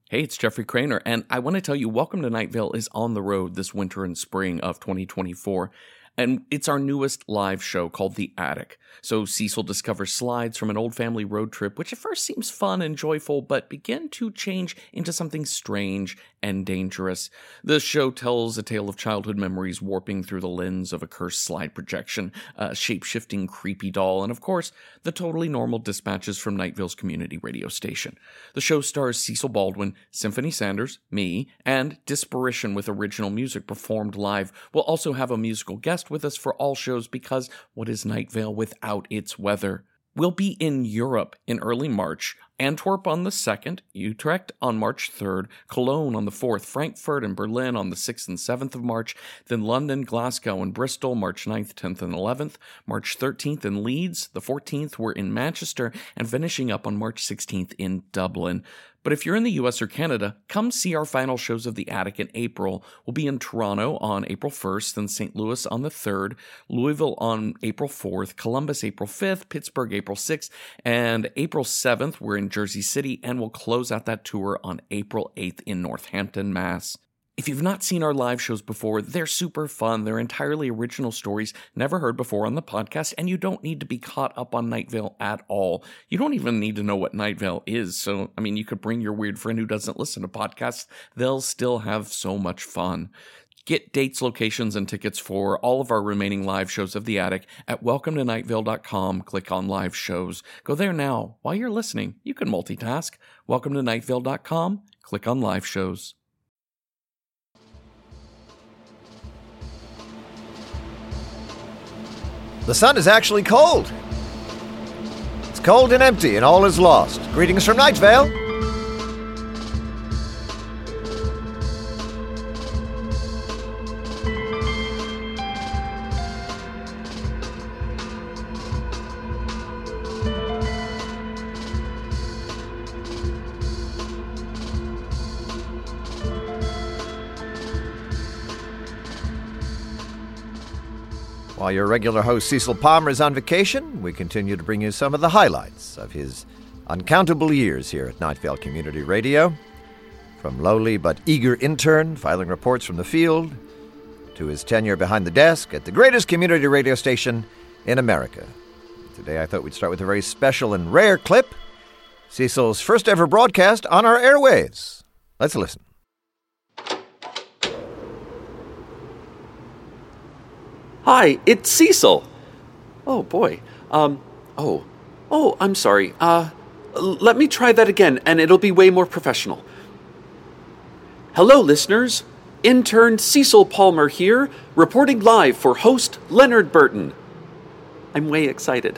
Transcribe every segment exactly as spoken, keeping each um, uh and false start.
Hey, it's Jeffrey Craner, and I want to tell you, Welcome to Night Vale is on the road this winter and spring of twenty twenty-four, and it's our newest live show called The Attic. So Cecil discovers slides from an old family road trip, which at first seems fun and joyful, but begin to change into something strange and dangerous. The show tells a tale of childhood memories warping through the lens of a cursed slide projection, a shape-shifting creepy doll, and of course, the totally normal dispatches from Night Vale's community radio station. The show stars Cecil Baldwin, Symphony Sanders, me, and Disparition with original music performed live. We'll also have a musical guest with us for all shows because what is Night Vale without its weather? We'll be in Europe in early March, Antwerp on the second, Utrecht on March third, Cologne on the fourth, Frankfurt and Berlin on the sixth and seventh of March, then London, Glasgow, and Bristol March ninth, tenth, and eleventh, March thirteenth in Leeds, the fourteenth we're in Manchester, and finishing up on March sixteenth in Dublin. But if you're in the U S or Canada, come see our final shows of The Attic in April. We'll be in Toronto on April first, then Saint Louis on the third, Louisville on April fourth, Columbus April fifth, Pittsburgh April sixth, and April seventh we're in Jersey City, and we'll close out that tour on April eighth in Northampton, Mass. If you've not seen our live shows before, they're super fun. They're entirely original stories never heard before on the podcast, and you don't need to be caught up on Night Vale at all. You don't even need to know what Night Vale is. So, I mean, you could bring your weird friend who doesn't listen to podcasts. They'll still have so much fun. Get dates, locations, and tickets for all of our remaining live shows of The Attic at welcome to night vale dot com. Click on live shows. Go there now. While you're listening, you can multitask. welcome to night vale dot com. Click on live shows. The sun is actually cold. It's cold and empty, and all is lost. Greetings from Night Vale. While your regular host Cecil Palmer is on vacation, we continue to bring you some of the highlights of his uncountable years here at Night Vale Community Radio. From lowly but eager intern filing reports from the field to his tenure behind the desk at the greatest community radio station in America. Today I thought we'd start with a very special and rare clip, Cecil's first ever broadcast on our airwaves. Let's listen. Hi, it's Cecil. Oh, boy. Um, oh. Oh, I'm sorry. Uh, let me try that again, and it'll be way more professional. Hello, listeners. Intern Cecil Palmer here, reporting live for host Leonard Burton. I'm way excited.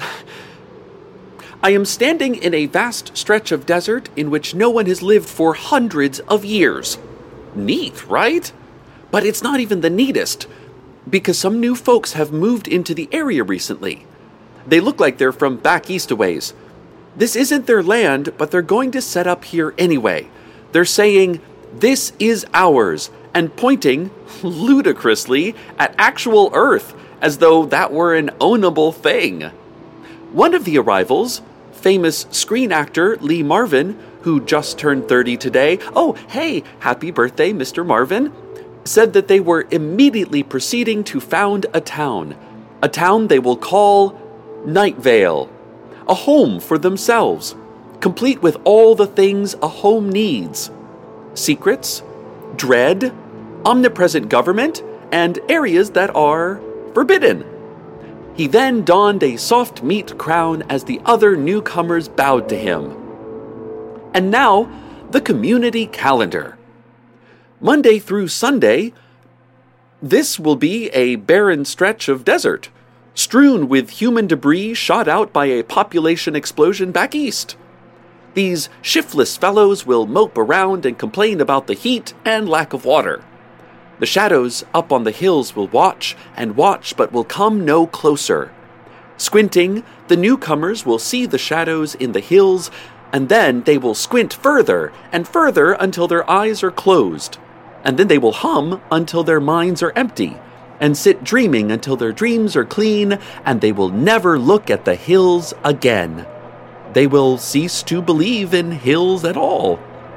I am standing in a vast stretch of desert in which no one has lived for hundreds of years. Neat, right? But it's not even the neatest, because some new folks have moved into the area recently. They look like they're from back east a ways. This isn't their land, but they're going to set up here anyway. They're saying, "This is ours," and pointing, ludicrously, at actual Earth, as though that were an ownable thing. One of the arrivals, famous screen actor Lee Marvin, who just turned thirty today, oh, hey, happy birthday, Mister Marvin, said that they were immediately proceeding to found a town, a town they will call Night Vale, a home for themselves, complete with all the things a home needs: secrets, dread, omnipresent government, and areas that are forbidden. He then donned a soft meat crown as the other newcomers bowed to him. And now, the community calendar. Monday through Sunday, this will be a barren stretch of desert, strewn with human debris shot out by a population explosion back east. These shiftless fellows will mope around and complain about the heat and lack of water. The shadows up on the hills will watch and watch, but will come no closer. Squinting, the newcomers will see the shadows in the hills, and then they will squint further and further until their eyes are closed. And then they will hum until their minds are empty, and sit dreaming until their dreams are clean, and they will never look at the hills again. They will cease to believe in hills at all.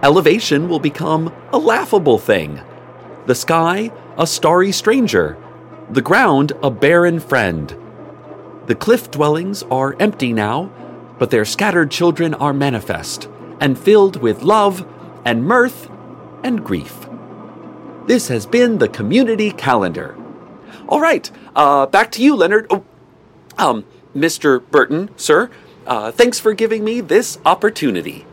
Elevation will become a laughable thing. The sky, a starry stranger. The ground, a barren friend. The cliff dwellings are empty now, but their scattered children are manifest, and filled with love and mirth and grief. This has been the community calendar. All right, uh, back to you, Leonard. Oh, um, Mister Burton, sir, uh, thanks for giving me this opportunity.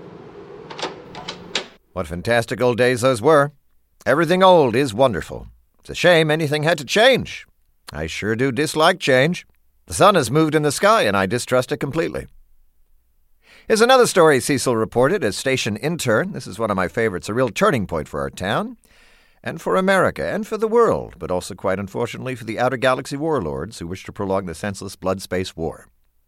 What fantastic old days those were. Everything old is wonderful. It's a shame anything had to change. I sure do dislike change. The sun has moved in the sky, and I distrust it completely. Here's another story Cecil reported as station intern. This is one of my favorites, a real turning point for our town, and for America, and for the world, but also, quite unfortunately, for the outer galaxy warlords who wish to prolong the senseless blood space war.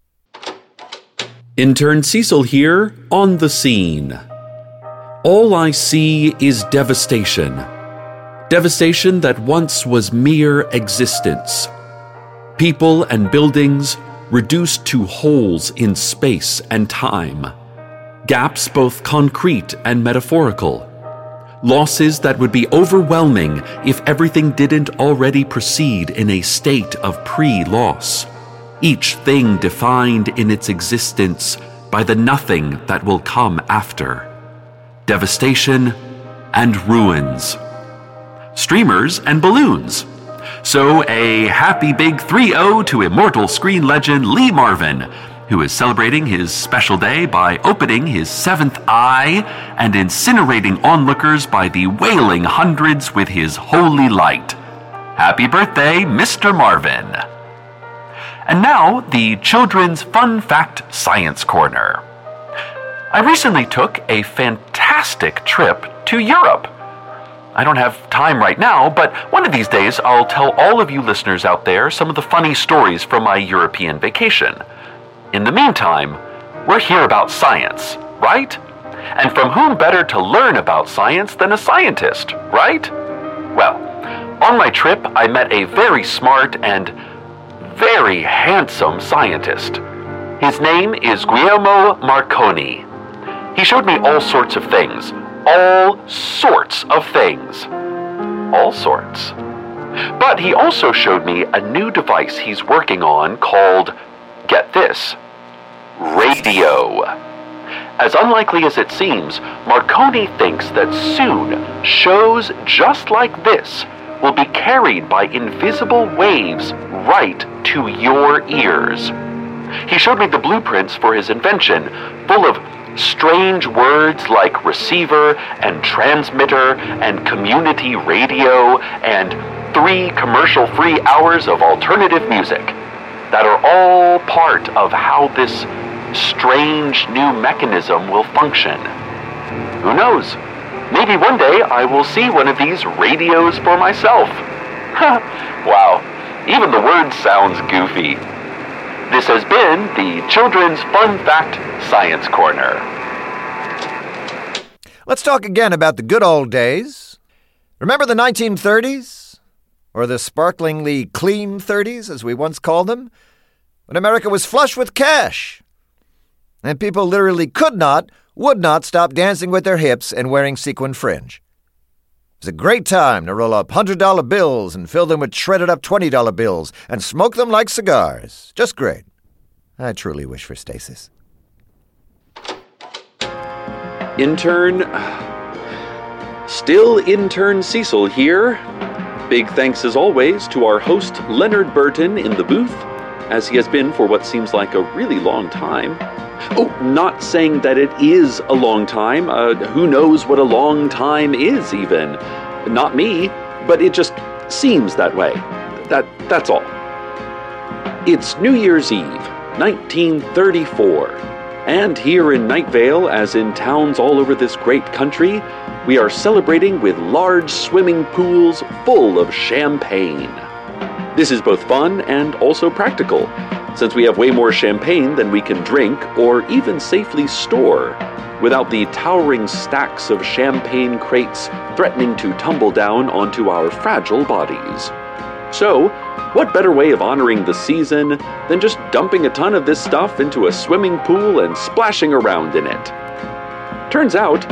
Intern Cecil here, on the scene. All I see is devastation. Devastation that once was mere existence. People and buildings reduced to holes in space and time. Gaps both concrete and metaphorical. Losses that would be overwhelming if everything didn't already proceed in a state of pre-loss. Each thing defined in its existence by the nothing that will come after. Devastation and ruins. Streamers and balloons. So a happy big three oh to immortal screen legend Lee Marvin, who is celebrating his special day by opening his seventh eye and incinerating onlookers by the wailing hundreds with his holy light. Happy birthday, Mister Marvin. And now, the Children's Fun Fact Science Corner. I recently took a fantastic trip to Europe. I don't have time right now, but one of these days I'll tell all of you listeners out there some of the funny stories from my European vacation. In the meantime, we're here about science, right? And from whom better to learn about science than a scientist, right? Well, on my trip I met a very smart and very handsome scientist. His name is Guglielmo Marconi. He showed me all sorts of things. All sorts of things. All sorts. But he also showed me a new device he's working on called, get this, radio. As unlikely as it seems, Marconi thinks that soon shows just like this will be carried by invisible waves right to your ears. He showed me the blueprints for his invention, full of strange words like receiver and transmitter and community radio and three commercial-free hours of alternative music that are all part of how this strange new mechanism will function. Who knows? Maybe one day I will see one of these radios for myself. Wow, even the word sounds goofy. This has been the Children's Fun Fact Science Corner. Let's talk again about the good old days. Remember the nineteen thirties? Or the sparklingly clean thirties, as we once called them? When America was flush with cash. And people literally could not, would not stop dancing with their hips and wearing sequin fringe. It was a great time to roll up one hundred dollar bills and fill them with shredded up twenty dollar bills and smoke them like cigars. Just great. I truly wish for stasis. Intern... Still Intern Cecil here. Big thanks as always to our host Leonard Burton in the booth, as he has been for what seems like a really long time. Oh, not saying that it is a long time. Uh, who knows what a long time is, even? Not me, but it just seems that way. That that's all. It's New Year's Eve, nineteen thirty-four, and here in Night Vale, as in towns all over this great country, we are celebrating with large swimming pools full of champagne. This is both fun and also practical, since we have way more champagne than we can drink or even safely store, without the towering stacks of champagne crates threatening to tumble down onto our fragile bodies. So, what better way of honoring the season than just dumping a ton of this stuff into a swimming pool and splashing around in it? Turns out,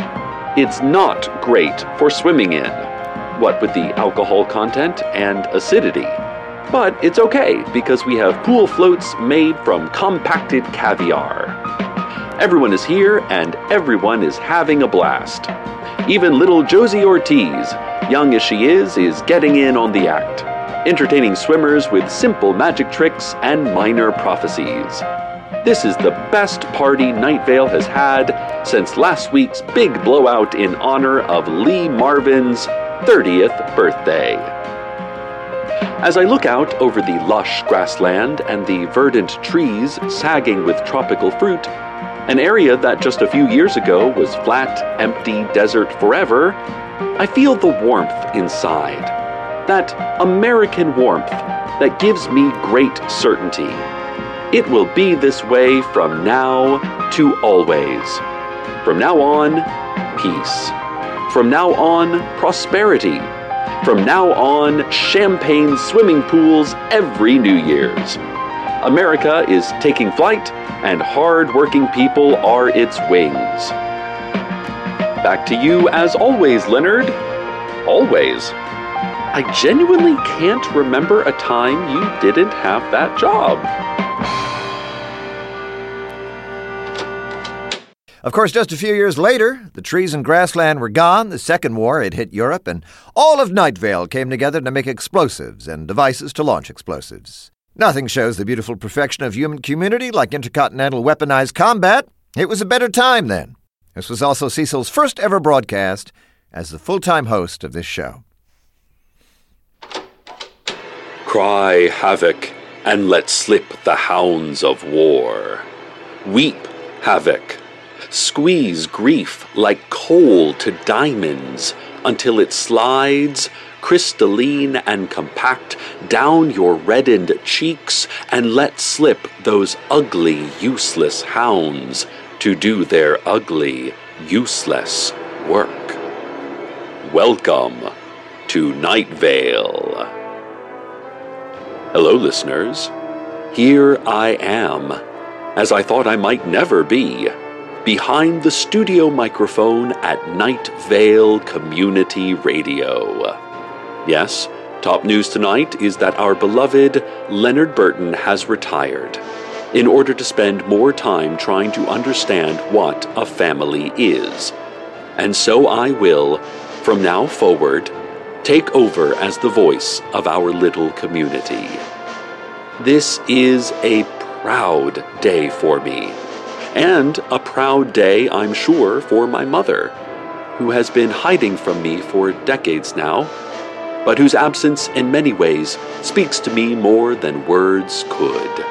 It's not great for swimming in, what with the alcohol content and acidity. But it's okay because we have pool floats made from compacted caviar. Everyone is here and everyone is having a blast. Even little Josie Ortiz, young as she is, is getting in on the act, entertaining swimmers with simple magic tricks and minor prophecies. This is the best party Night Vale has had since last week's big blowout in honor of Lee Marvin's thirtieth birthday. As I look out over the lush grassland and the verdant trees sagging with tropical fruit, an area that just a few years ago was flat, empty desert forever, I feel the warmth inside. That American warmth that gives me great certainty. It will be this way from now to always. From now on, peace. From now on, prosperity. From now on, champagne swimming pools every New Year's. America is taking flight, and hard-working people are its wings. Back to you as always, Leonard. Always. I genuinely can't remember a time you didn't have that job. Of course, just a few years later, the trees and grassland were gone, the Second War had hit Europe, and all of Night Vale came together to make explosives and devices to launch explosives. Nothing shows the beautiful perfection of human community like intercontinental weaponized combat. It was a better time then. This was also Cecil's first ever broadcast as the full-time host of this show. Cry havoc, and let slip the hounds of war. Weep havoc. Squeeze grief like coal to diamonds until it slides, crystalline and compact, down your reddened cheeks, and let slip those ugly, useless hounds to do their ugly, useless work. Welcome to Night Vale. Hello, listeners. Here I am, as I thought I might never be, behind the studio microphone at Night Vale Community Radio. Yes, top news tonight is that our beloved Leonard Burton has retired in order to spend more time trying to understand what a family is. And so I will, from now forward, take over as the voice of our little community. This is a proud day for me. And a proud day, I'm sure, for my mother, who has been hiding from me for decades now, but whose absence in many ways speaks to me more than words could.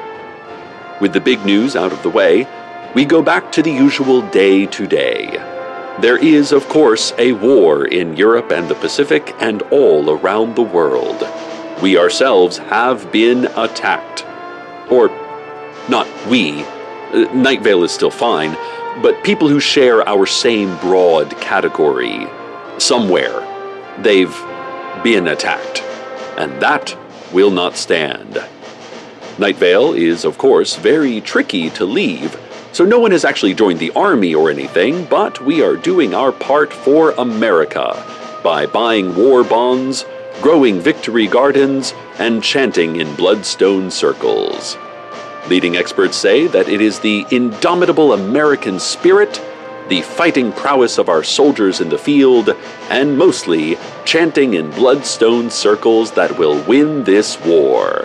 With the big news out of the way, we go back to the usual day-to-day. There is, of course, a war in Europe and the Pacific and all around the world. We ourselves have been attacked. Or, not we. Night Vale is still fine, but people who share our same broad category, somewhere, they've been attacked, and that will not stand. Night Vale is, of course, very tricky to leave, so no one has actually joined the army or anything, but we are doing our part for America by buying war bonds, growing victory gardens, and chanting in bloodstone circles. Leading experts say that it is the indomitable American spirit, the fighting prowess of our soldiers in the field, and mostly chanting in bloodstone circles that will win this war.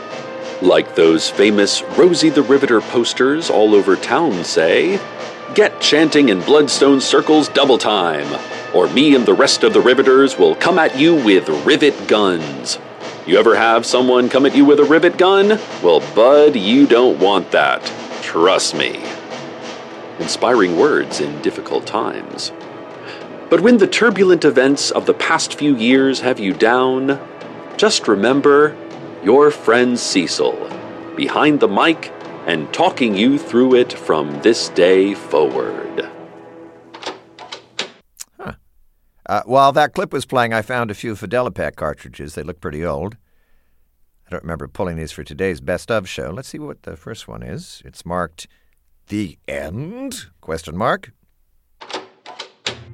Like those famous Rosie the Riveter posters all over town say, "Get chanting in bloodstone circles double time, or me and the rest of the Riveters will come at you with rivet guns." You ever have someone come at you with a rivet gun? Well, bud, you don't want that. Trust me. Inspiring words in difficult times. But when the turbulent events of the past few years have you down, just remember your friend Cecil, behind the mic and talking you through it from this day forward. Huh. Uh, while that clip was playing, I found a few Fidelipac cartridges. They look pretty old. I don't remember pulling these for today's Best Of show. Let's see what the first one is. It's marked The End? Question mark.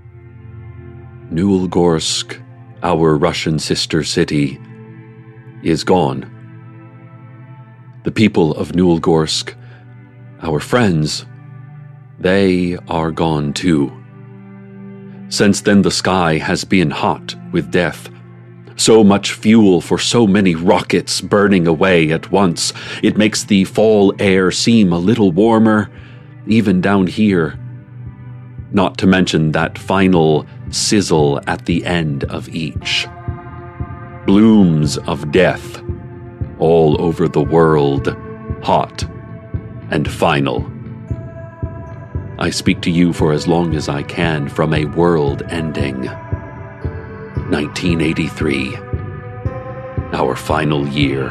Newelgorsk, our Russian sister city, is gone. The people of Newelgorsk, our friends, they are gone too. Since then the sky has been hot with death. So much fuel for so many rockets burning away at once. It makes the fall air seem a little warmer, even down here. Not to mention that final sizzle at the end of each. Blooms of death all over the world, hot and final. I speak to you for as long as I can from a world ending. nineteen eighty-three. Our final year.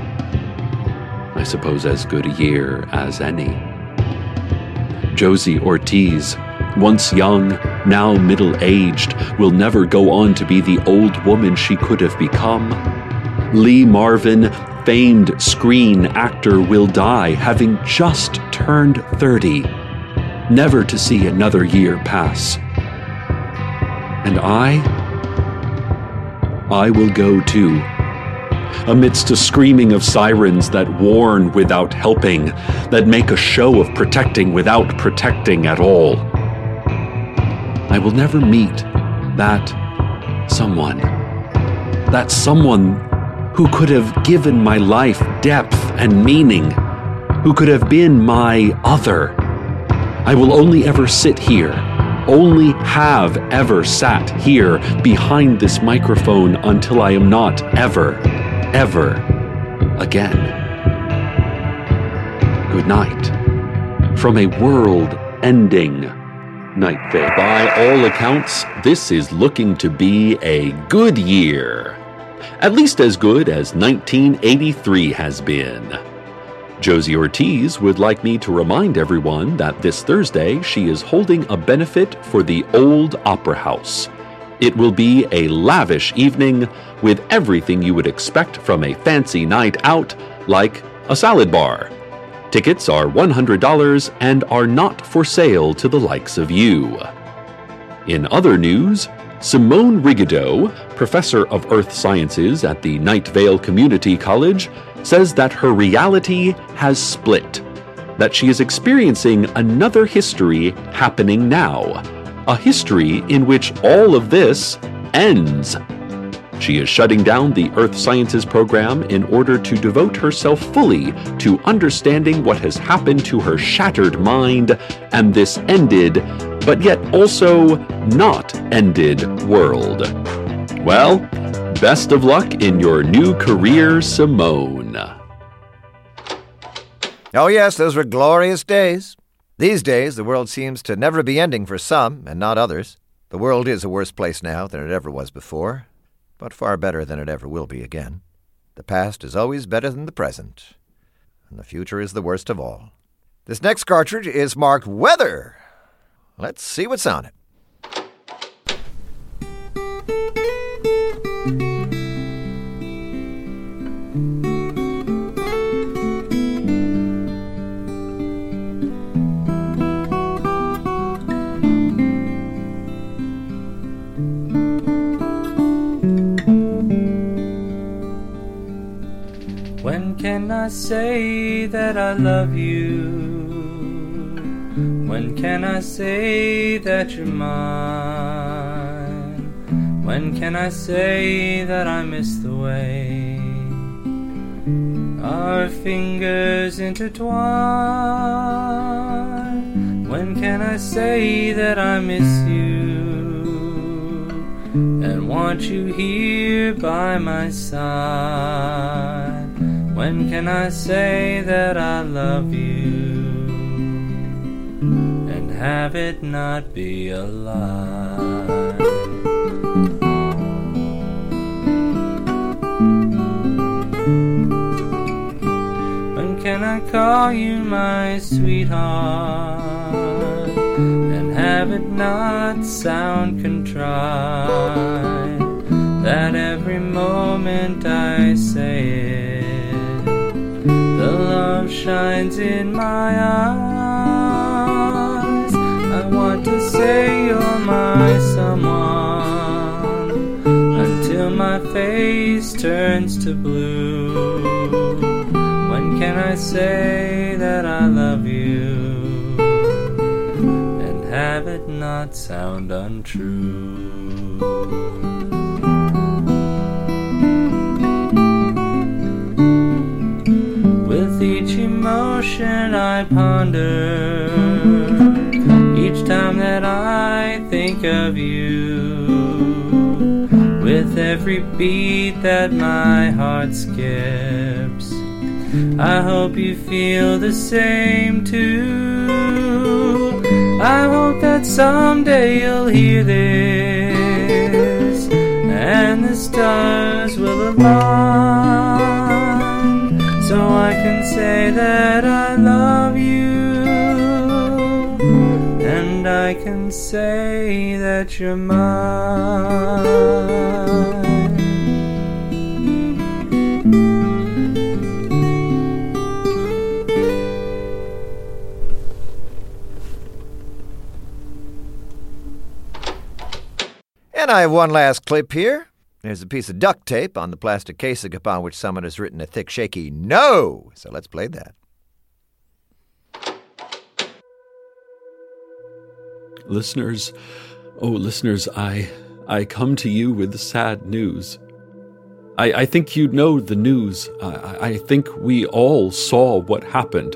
I suppose as good a year as any. Josie Ortiz, once young, now middle-aged, will never go on to be the old woman she could have become. Lee Marvin, famed screen actor, will die having just turned thirty, never to see another year pass. And I, I will go too, amidst a screaming of sirens that warn without helping, that make a show of protecting without protecting at all. I will never meet that someone, that someone who could have given my life depth and meaning, who could have been my other. I will only ever sit here, only have ever sat here behind this microphone until I am not ever, ever again. Good night from a world-ending Night Vale. By all accounts, this is looking to be a good year. At least as good as nineteen eighty-three has been. Josie Ortiz would like me to remind everyone that this Thursday she is holding a benefit for the Old Opera House. It will be a lavish evening with everything you would expect from a fancy night out, like a salad bar. Tickets are one hundred dollars and are not for sale to the likes of you. In other news, Simone Rigaudot, professor of earth sciences at the Night Vale Community College, says that her reality has split, that she is experiencing another history happening now, a history in which all of this ends. She is shutting down the Earth Sciences program in order to devote herself fully to understanding what has happened to her shattered mind and this ended, but yet also not ended world. Well, best of luck in your new career, Simone. Oh yes, those were glorious days. These days, the world seems to never be ending for some, and not others. The world is a worse place now than it ever was before, but far better than it ever will be again. The past is always better than the present, and the future is the worst of all. This next cartridge is marked Weather. Let's see what's on it. When can I say that I love you? When can I say that you're mine? When can I say that I miss the way our fingers intertwine? When can I say that I miss you and want you here by my side? When can I say that I love you and have it not be a lie? When can I call you my sweetheart and have it not sound contrived, that every moment I say it, the love shines in my eyes. I want to say you're my someone, face turns to blue. When can I say that I love you and have it not sound untrue? With each emotion I ponder, each time that I think of you, with every beat that my heart skips, I hope you feel the same too. I hope that someday you'll hear this and the stars will align, so I can say that I love you, and I can say that you're mine. And I have one last clip here. There's a piece of duct tape on the plastic casing upon which someone has written a thick, shaky no. So let's play that. Listeners, oh, listeners, I I come to you with sad news. I, I think you know the news. I, I think we all saw what happened.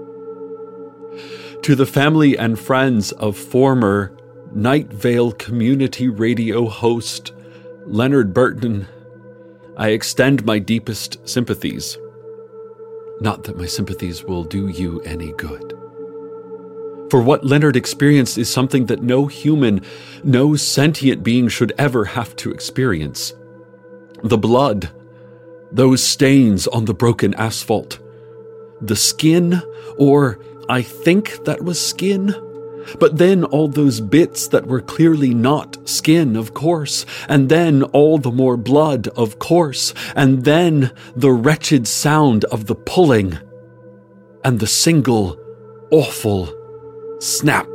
To the family and friends of former Night Vale Community Radio host Leonard Burton, I extend my deepest sympathies. Not that my sympathies will do you any good. For what Leonard experienced is something that no human, no sentient being should ever have to experience. The blood, those stains on the broken asphalt, the skin, or I think that was skin, but then all those bits that were clearly not skin, of course, and then all the more blood, of course, and then the wretched sound of the pulling, and the single, awful snap.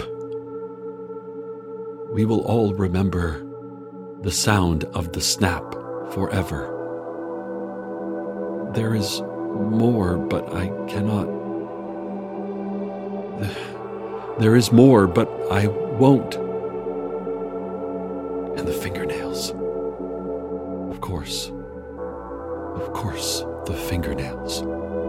We will all remember the sound of the snap forever. There is more, but I cannot... There is more, but I won't. And the fingernails. Of course. Of course, the fingernails.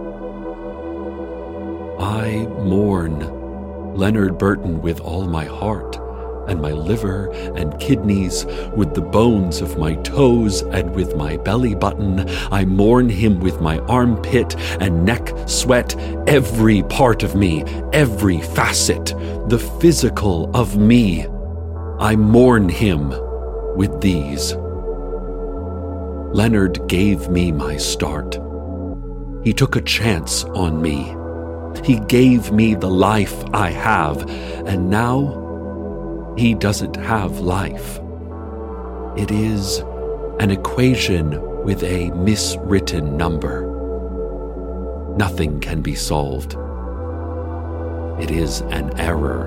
I mourn Leonard Burton with all my heart, and my liver and kidneys, with the bones of my toes and with my belly button. I mourn him with my armpit and neck sweat, every part of me, every facet, the physical of me. I mourn him with these. Leonard gave me my start. He took a chance on me. He gave me the life I have, and now he doesn't have life. It is an equation with a miswritten number. Nothing can be solved. It is an error.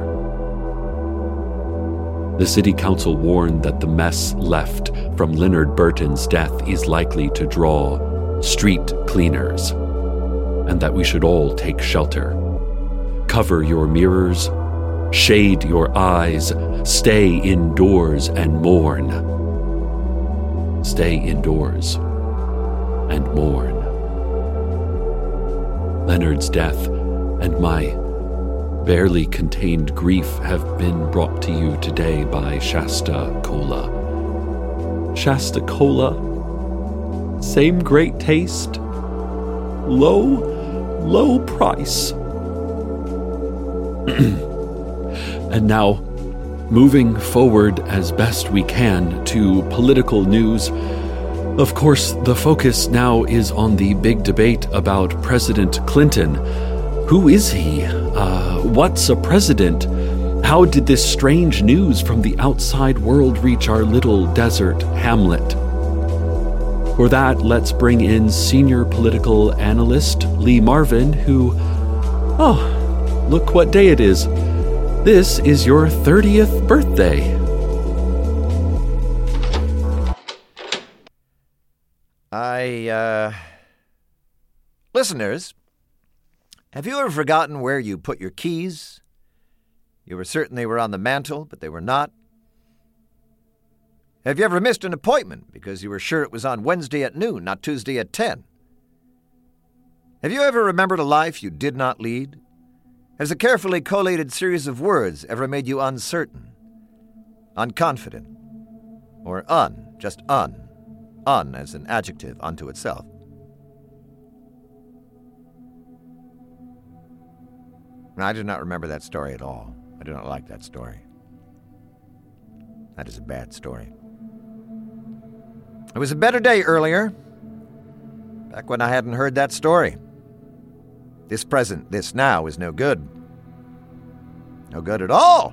The city council warned that the mess left from Leonard Burton's death is likely to draw street cleaners, and that we should all take shelter. Cover your mirrors, shade your eyes, stay indoors and mourn. Stay indoors and mourn. Leonard's death and my barely contained grief have been brought to you today by Shasta Cola. Shasta Cola, same great taste, low, low price. And now, moving forward as best we can to political news. Of course, the focus now is on the big debate about President Clinton. Who is he? Uh, what's a president? How did this strange news from the outside world reach our little desert hamlet? For that, let's bring in senior political analyst Lee Marvin, who... Oh, look what day it is. This is your thirtieth birthday. I, uh... Listeners, have you ever forgotten where you put your keys? You were certain they were on the mantel, but they were not. Have you ever missed an appointment because you were sure it was on Wednesday at noon, not Tuesday at ten? Have you ever remembered a life you did not lead? Has a carefully collated series of words ever made you uncertain, unconfident, or un, just un, un as an adjective unto itself? I do not remember that story at all. I do not like that story. That is a bad story. It was a better day earlier, back when I hadn't heard that story. This present, this now, is no good. No good at all.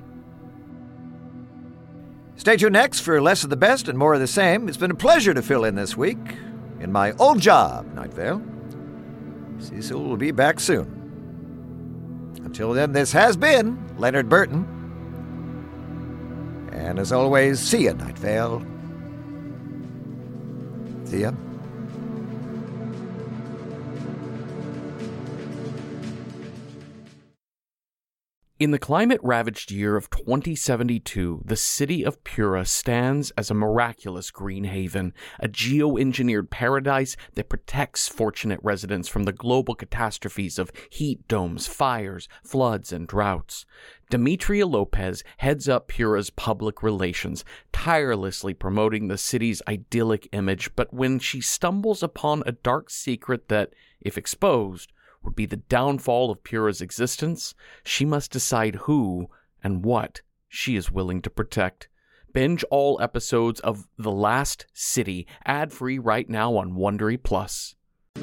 Stay tuned next for less of the best and more of the same. It's been a pleasure to fill in this week in my old job, Night Vale. Cecil will be back soon. Until then, this has been Leonard Burton. And as always, see ya, Night Vale. See ya. In the climate-ravaged year of twenty seventy-two, the city of Pura stands as a miraculous green haven, a geo-engineered paradise that protects fortunate residents from the global catastrophes of heat domes, fires, floods, and droughts. Demetria Lopez heads up Pura's public relations, tirelessly promoting the city's idyllic image, but when she stumbles upon a dark secret that, if exposed, would be the downfall of Pura's existence, she must decide who and what she is willing to protect. Binge all episodes of The Last City, ad-free right now on Wondery Plus.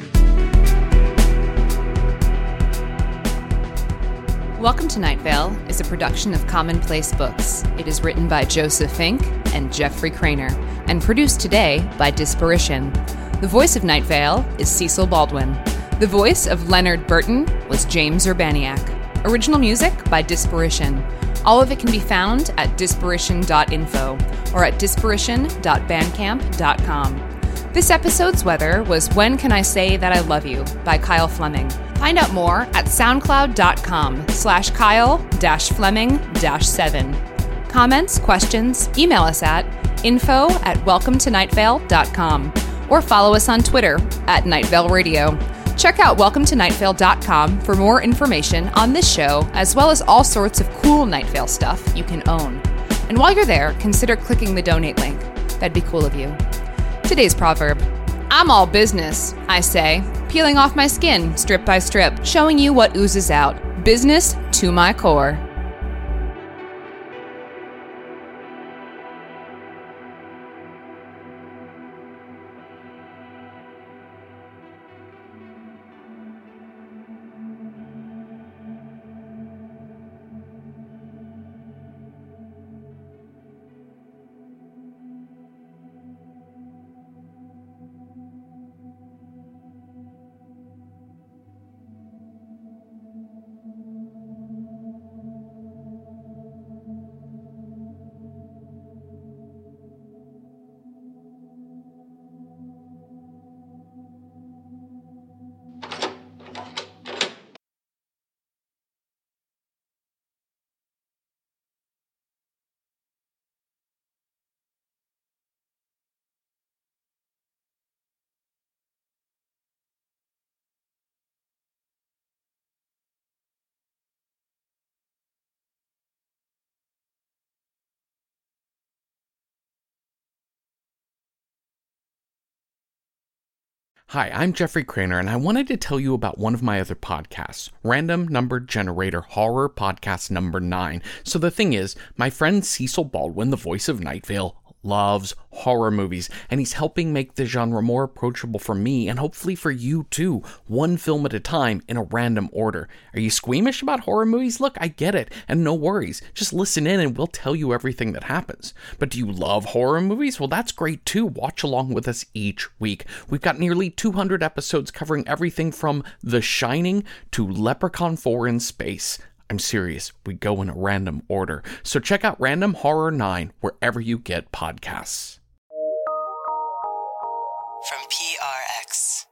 Welcome to Night Vale is a production of Commonplace Books. It is written by Joseph Fink and Jeffrey Craner, and produced today by Disparition. The voice of Night Vale is Cecil Baldwin. The voice of Leonard Burton was James Urbaniak. Original music by Disparition. All of it can be found at disparition dot info or at disparition dot bandcamp dot com. This episode's weather was When Can I Say That I Love You by Kyle Fleming. Find out more at soundcloud.com slash Kyle dash Fleming dash seven. Comments, questions, email us at info at welcome to night vale dot com or follow us on Twitter at Night Vale Radio. Check out welcome to night vale dot com for more information on this show, as well as all sorts of cool Night Vale stuff you can own. And while you're there, consider clicking the donate link. That'd be cool of you. Today's proverb: I'm all business, I say, peeling off my skin strip by strip, showing you what oozes out. Business to my core. Hi, I'm Jeffrey Craner, and I wanted to tell you about one of my other podcasts, Random Number Generator Horror Podcast Number nine. So the thing is, my friend Cecil Baldwin, the voice of Night Vale, loves horror movies, and he's helping make the genre more approachable for me and hopefully for you too, one film at a time in a random order. Are you squeamish about horror movies? Look, I get it, and no worries. Just listen in and we'll tell you everything that happens. But do you love horror movies? Well, that's great too. Watch along with us each week. We've got nearly two hundred episodes covering everything from The Shining to Leprechaun four in Space. I'm serious, we go in a random order. So check out Random Horror nine wherever you get podcasts. from P R X.